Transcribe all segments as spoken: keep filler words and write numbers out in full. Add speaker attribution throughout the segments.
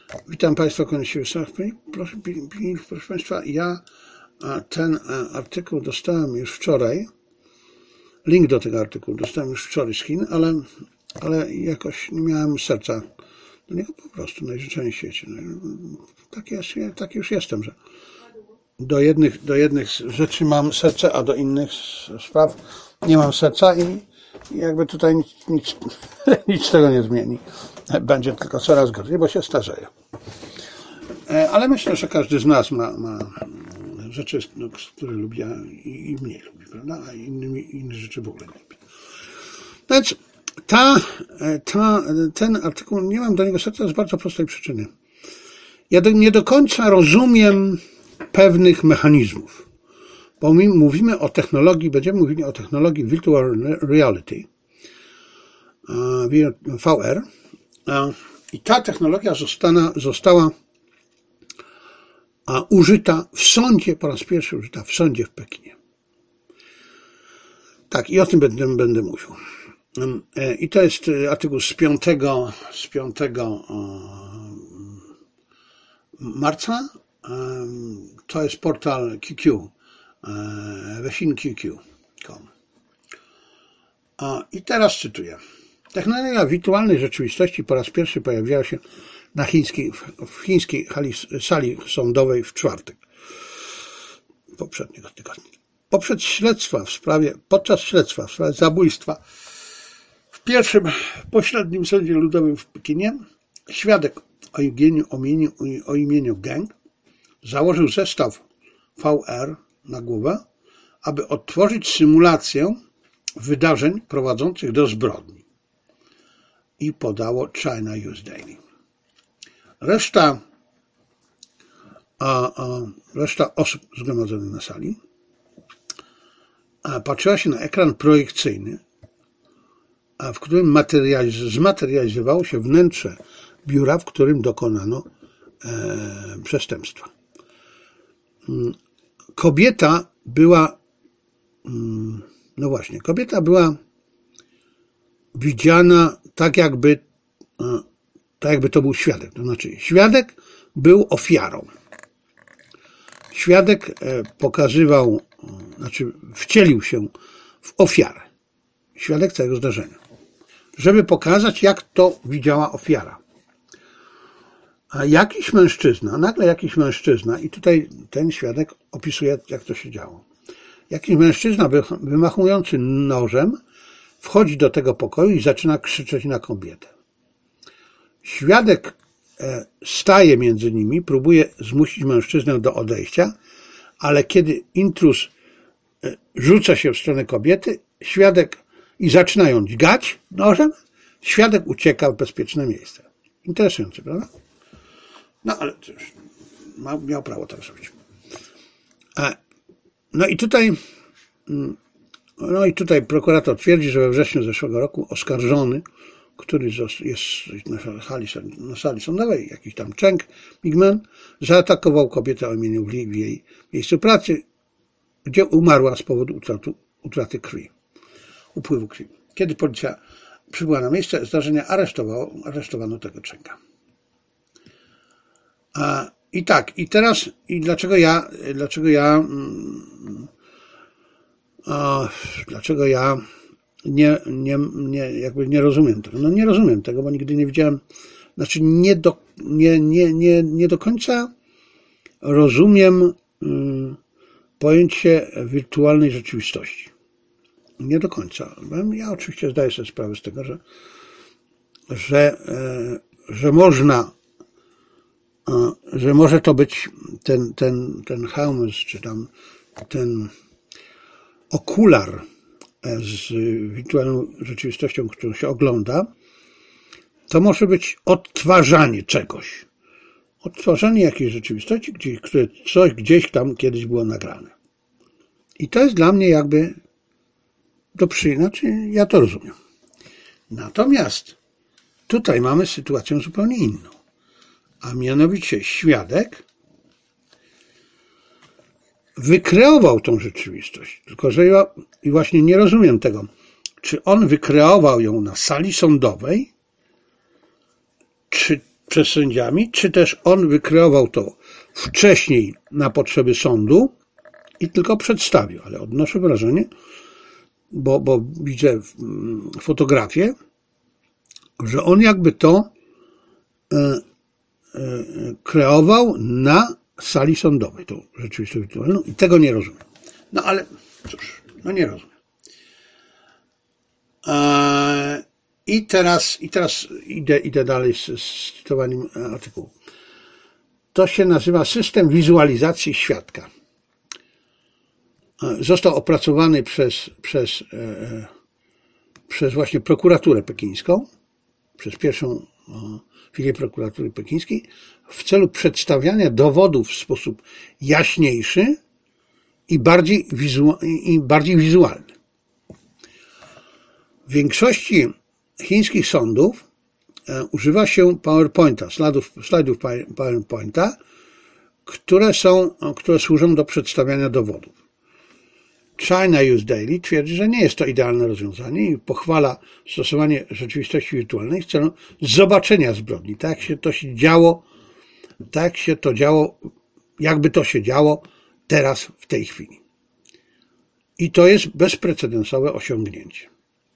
Speaker 1: Witam Państwa, koniecznie. Proszę, proszę Państwa, ja ten artykuł dostałem już wczoraj. Link do tego artykułu dostałem już wczoraj z Chin, ale, ale jakoś nie miałem serca do niego po prostu, najzwyczajniej w świecie. Tak, jest, tak już jestem, że do jednych, do jednych rzeczy mam serce, a do innych spraw nie mam serca i jakby tutaj nic, nic, nic z tego nie zmieni. Będzie tylko coraz gorzej, bo się starzeję. Ale myślę, że każdy z nas ma, ma rzeczy, które lubi, a i mniej lubi, prawda? A innymi, inne rzeczy w ogóle nie lubi. Więc ta, ta, ten artykuł, nie mam do niego serca z bardzo prostej przyczyny. Ja do, nie do końca rozumiem pewnych mechanizmów, bo my mówimy o technologii, będziemy mówili o technologii Virtual Reality, V R, i ta technologia została, została użyta w sądzie, po raz pierwszy użyta w sądzie w Pekinie. Tak, i o tym będę, będę mówił. I to jest artykuł z piątego, z piątego marca. To jest portal Q Q, Weixin Q Q kropka com. I teraz cytuję. Technologia wirtualnej rzeczywistości po raz pierwszy pojawiła się na chińskiej, w chińskiej sali sądowej w czwartek poprzedniego tygodnia. Poprzez śledztwa w sprawie, podczas śledztwa w sprawie zabójstwa w pierwszym pośrednim sądzie ludowym w Pekinie świadek o imieniu, o imieniu, o imieniu Geng założył zestaw V R na głowę, aby odtworzyć symulację wydarzeń prowadzących do zbrodni. I podało China News Daily. Reszta, a, a, reszta osób zgromadzonych na sali a, patrzyła się na ekran projekcyjny, a w którym materializ zmaterializowało się wnętrze biura, w którym dokonano e, przestępstwa. Kobieta była, no właśnie, kobieta była widziana tak jakby, tak jakby to był świadek. To znaczy, świadek był ofiarą. Świadek pokazywał, znaczy wcielił się w ofiarę. Świadek całego zdarzenia. Żeby pokazać, jak to widziała ofiara. A jakiś mężczyzna, nagle jakiś mężczyzna, i tutaj ten świadek opisuje, jak to się działo. Jakiś mężczyzna wymachujący nożem wchodzi do tego pokoju i zaczyna krzyczeć na kobietę. Świadek staje między nimi, próbuje zmusić mężczyznę do odejścia, ale kiedy intruz rzuca się w stronę kobiety, świadek i zaczyna ją dźgać nożem, świadek ucieka w bezpieczne miejsce. Interesujące, prawda? No ale cóż, miał prawo tak zrobić. No i tutaj, no i tutaj prokurator twierdzi, że we wrześniu zeszłego roku oskarżony, który jest na sali, na sali sądowej, jakiś tam Cheng Mingmen, zaatakował kobietę o imieniu Li w jej miejscu pracy, gdzie umarła z powodu utraty, utraty krwi, upływu krwi. Kiedy policja przybyła na miejsce zdarzenia, aresztowało, aresztowano tego Chenga. A, I tak, i teraz, i dlaczego ja, dlaczego ja, a, dlaczego ja nie, nie, nie, jakby nie rozumiem tego. No nie rozumiem tego, bo nigdy nie widziałem, znaczy nie do, nie, nie, nie, nie do końca rozumiem hmm, pojęcie wirtualnej rzeczywistości. Nie do końca. Ja oczywiście zdaję sobie sprawę z tego, że, że, że można, że może to być ten, ten, ten hełm, czy tam ten okular z wirtualną rzeczywistością, którą się ogląda, to może być odtwarzanie czegoś. Odtwarzanie jakiejś rzeczywistości, które coś gdzieś tam kiedyś było nagrane. I to jest dla mnie jakby do przyjęcia, znaczy ja to rozumiem. Natomiast tutaj mamy sytuację zupełnie inną. A mianowicie świadek wykreował tą rzeczywistość. Tylko że ja i właśnie nie rozumiem tego, czy on wykreował ją na sali sądowej, czy przez sędziami, czy też on wykreował to wcześniej na potrzeby sądu i tylko przedstawił. Ale odnoszę wrażenie, bo, bo widzę fotografię, że on jakby to e, e, kreował na sali sądowej, tą rzeczywistość wirtualną, i tego nie rozumiem. No ale cóż, no nie rozumiem. E, I teraz, i teraz idę, idę dalej z, z cytowaniem artykułu. To się nazywa system wizualizacji świadka. Został opracowany przez, przez, e, przez właśnie prokuraturę pekińską, przez pierwszą filię prokuratury pekińskiej, w celu przedstawiania dowodów w sposób jaśniejszy i bardziej, wizu, i bardziej wizualny. W większości chińskich sądów używa się PowerPointa, slajdów, slajdów PowerPointa, które są, które służą do przedstawiania dowodów. China News Daily twierdzi, że nie jest to idealne rozwiązanie i pochwala stosowanie rzeczywistości wirtualnej w celu zobaczenia zbrodni. Tak się to się działo, tak się to działo, jakby to się działo teraz, w tej chwili. I to jest bezprecedensowe osiągnięcie.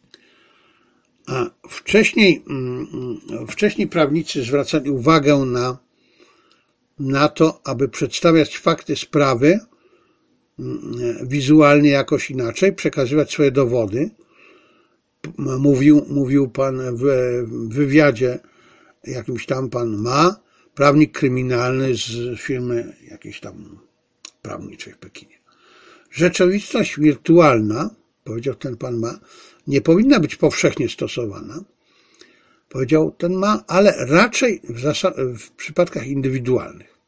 Speaker 1: A wcześniej, wcześniej prawnicy zwracali uwagę na, na to, aby przedstawiać fakty sprawy wizualnie jakoś inaczej, przekazywać swoje dowody. Mówił, mówił pan w wywiadzie jakimś tam pan Ma, prawnik kryminalny z firmy jakiejś tam prawniczej w Pekinie. Rzeczywistość wirtualna, powiedział ten pan Ma, nie powinna być powszechnie stosowana, powiedział ten Ma, ale raczej w, zasad- w przypadkach indywidualnych.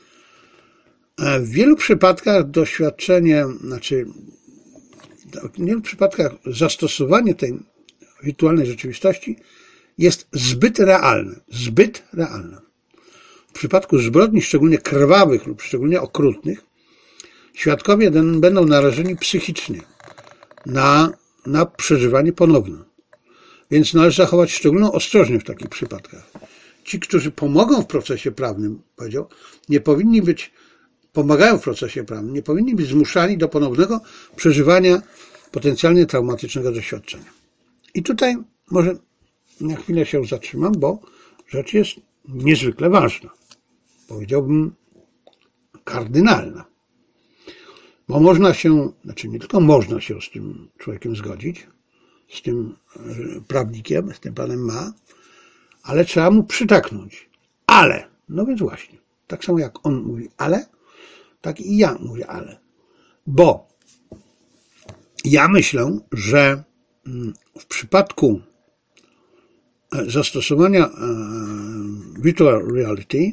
Speaker 1: W wielu przypadkach doświadczenie, znaczy w wielu przypadkach zastosowanie tej wirtualnej rzeczywistości jest zbyt realne, zbyt realne. W przypadku zbrodni szczególnie krwawych lub szczególnie okrutnych świadkowie będą narażeni psychicznie na, na przeżywanie ponowne. Więc należy zachować szczególną ostrożność w takich przypadkach. Ci, którzy pomogą w procesie prawnym, powiedział, nie powinni być pomagają w procesie prawnym, nie powinni być zmuszani do ponownego przeżywania potencjalnie traumatycznego doświadczenia. I tutaj może na chwilę się zatrzymam, bo rzecz jest niezwykle ważna. Powiedziałbym kardynalna. Bo można się, znaczy nie tylko można się z tym człowiekiem zgodzić, z tym prawnikiem, z tym panem Ma, ale trzeba mu przytaknąć. Ale, no więc właśnie, tak samo jak on mówi ale, tak i ja mówię ale. Bo ja myślę, że w przypadku zastosowania virtual reality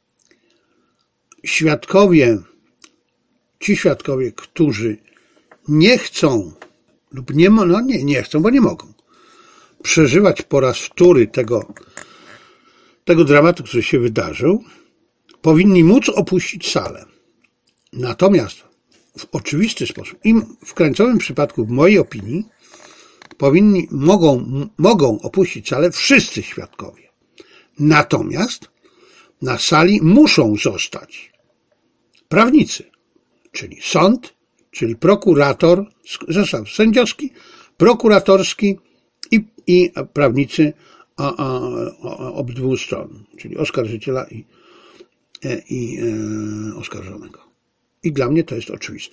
Speaker 1: świadkowie, ci świadkowie, którzy nie chcą lub nie, no nie, nie chcą, bo nie mogą przeżywać po raz wtóry tego, tego dramatu, który się wydarzył, powinni móc opuścić salę. Natomiast w oczywisty sposób, i w krańcowym przypadku, w mojej opinii, powinni, mogą, mogą opuścić salę wszyscy świadkowie. Natomiast na sali muszą zostać prawnicy, czyli sąd, czyli prokurator, zestaw sędziowski, prokuratorski i, i prawnicy a, a, a, obydwu stron, czyli oskarżyciela i, i e, oskarżonego. I dla mnie to jest oczywiste.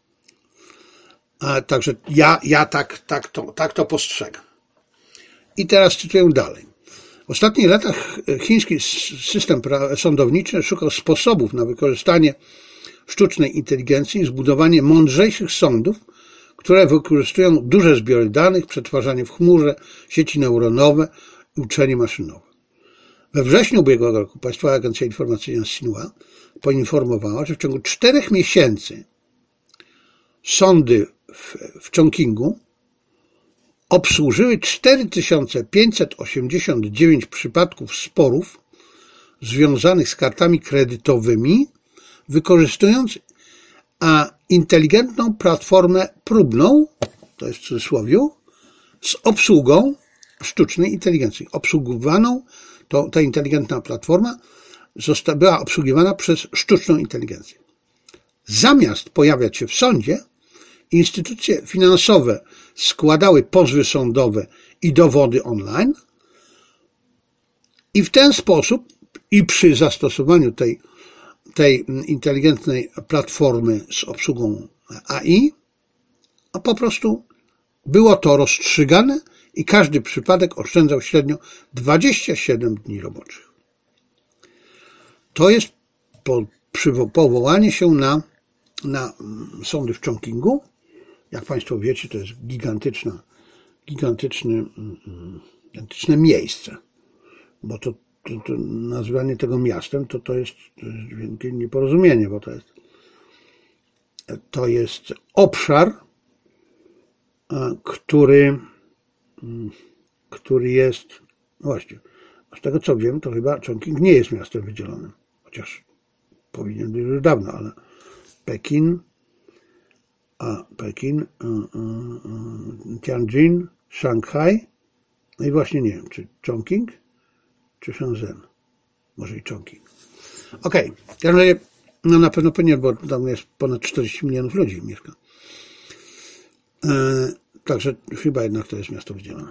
Speaker 1: A także ja, ja tak, tak, to, tak to postrzegam. I teraz cytuję dalej. W ostatnich latach chiński system sądowniczy szukał sposobów na wykorzystanie sztucznej inteligencji i zbudowanie mądrzejszych sądów, które wykorzystują duże zbiory danych, przetwarzanie w chmurze, sieci neuronowe i uczenie maszynowe. We wrześniu ubiegłego roku Państwowa Agencja Informacyjna Xinhua poinformowała, że w ciągu czterech miesięcy sądy w, w Chongqingu obsłużyły cztery tysiące pięćset osiemdziesiąt dziewięć przypadków sporów związanych z kartami kredytowymi, wykorzystując a inteligentną platformę próbną, to jest w cudzysłowie, z obsługą sztucznej inteligencji. Obsługiwaną to ta inteligentna platforma zosta- była obsługiwana przez sztuczną inteligencję. Zamiast pojawiać się w sądzie, instytucje finansowe składały pozwy sądowe i dowody online i w ten sposób i przy zastosowaniu tej, tej inteligentnej platformy z obsługą A I, a po prostu było to rozstrzygane i każdy przypadek oszczędzał średnio dwadzieścia siedem dni roboczych. To jest po, powołanie się na, na sądy w Chongqingu. Jak Państwo wiecie, to jest gigantyczna, gigantyczny, gigantyczne miejsce, bo to, to, to nazwanie tego miastem to, to, jest, to jest wielkie nieporozumienie, bo to jest, to jest obszar, który, który jest, no właśnie, z tego co wiem, to chyba Chongqing nie jest miastem wydzielonym, chociaż powinien być już dawno, ale Pekin, a Pekin, y, y, y, Tianjin, Szanghaj, no i właśnie nie wiem, czy Chongqing, czy Shenzhen, może i Chongqing. Okej, okay. W każdym razie, no na pewno powinien, bo tam jest ponad czterdzieści milionów ludzi mieszka. E, także chyba jednak to jest miasto wydzielone.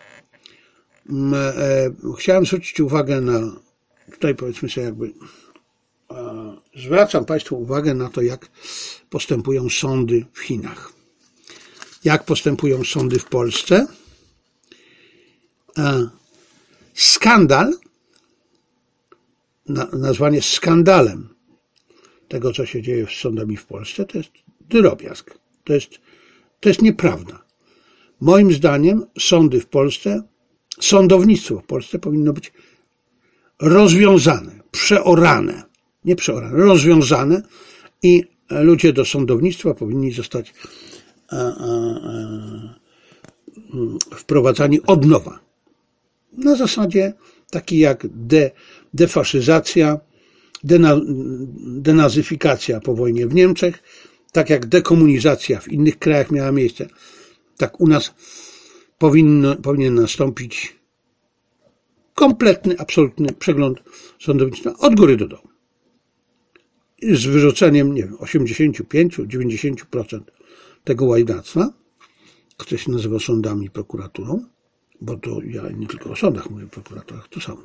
Speaker 1: E, chciałem zwrócić uwagę na, tutaj powiedzmy sobie jakby, e, zwracam Państwu uwagę na to, jak postępują sądy w Chinach. Jak postępują sądy w Polsce. E, skandal, na, nazwanie skandalem tego, co się dzieje z sądami w Polsce, to jest drobiazg. To jest, to jest nieprawda. Moim zdaniem sądy w Polsce, sądownictwo w Polsce powinno być rozwiązane, przeorane, nie przeorane, rozwiązane i ludzie do sądownictwa powinni zostać a, a, a, wprowadzani od nowa. Na zasadzie takiej jak de, defaszyzacja, dena, denazyfikacja po wojnie w Niemczech, tak jak dekomunizacja w innych krajach miała miejsce, tak u nas powinno, powinien nastąpić kompletny, absolutny przegląd sądownictwa od góry do dołu. Z wyrzuceniem, nie wiem, osiemdziesiąt pięć do dziewięćdziesięciu procent tego łajdactwa, które się nazywa sądami i prokuraturą, bo to ja nie tylko o sądach mówię, o prokuratorach to samo.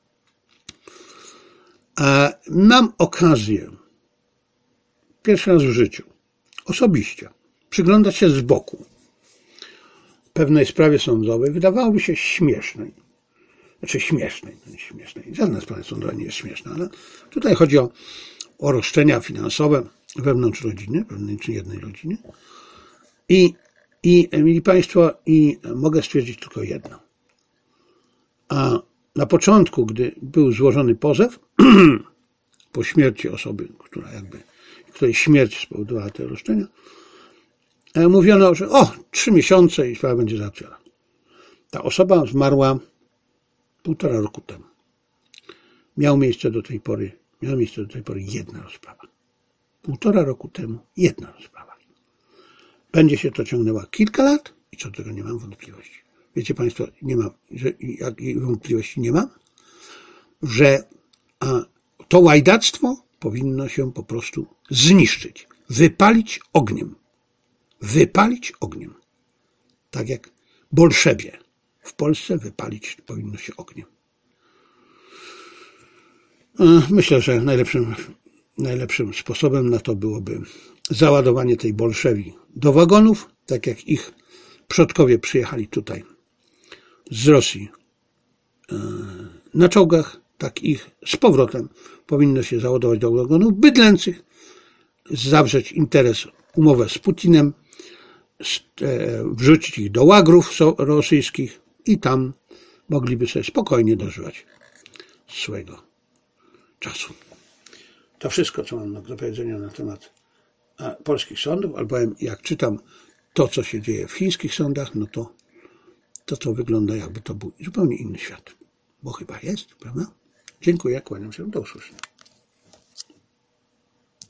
Speaker 1: A mam okazję pierwszy raz w życiu osobiście przyglądać się z boku pewnej sprawie sądowej, wydawałoby się śmiesznej. Znaczy śmiesznej, nie śmiesznej. Żadna sprawa sądowa nie jest śmieszna, ale tutaj chodzi o, o roszczenia finansowe wewnątrz rodziny, wewnątrz jednej rodziny. I, i mili Państwo, i mogę stwierdzić tylko jedno. A na początku, gdy był złożony pozew, po śmierci osoby, która jakby, której śmierć spowodowała te roszczenia, mówiono, że o, trzy miesiące i sprawa będzie załatwiona. Ta osoba zmarła półtora roku temu. Miał miejsce do tej pory, miała miejsce do tej pory jedna rozprawa. Półtora roku temu jedna rozprawa. Będzie się to ciągnęła kilka lat i co do tego nie mam wątpliwości. Wiecie Państwo, nie mam, że jakiej wątpliwości nie mam, że a, to łajdactwo powinno się po prostu zniszczyć, wypalić ogniem. Wypalić ogniem. Tak jak bolszewie w Polsce wypalić powinno się ogniem. Myślę, że najlepszym, najlepszym sposobem na to byłoby załadowanie tej bolszewi do wagonów, tak jak ich przodkowie przyjechali tutaj z Rosji na czołgach, tak ich z powrotem powinno się załadować do wagonów bydlęcych, zawrzeć interes, umowę z Putinem, wrzucić ich do łagrów rosyjskich i tam mogliby sobie spokojnie dożywać swojego czasu. To wszystko, co mam do powiedzenia na temat polskich sądów, albowiem jak czytam to, co się dzieje w chińskich sądach, no to to, to wygląda jakby to był zupełnie inny świat. Bo chyba jest, prawda? Dziękuję, kłaniam się, do usłyszenia.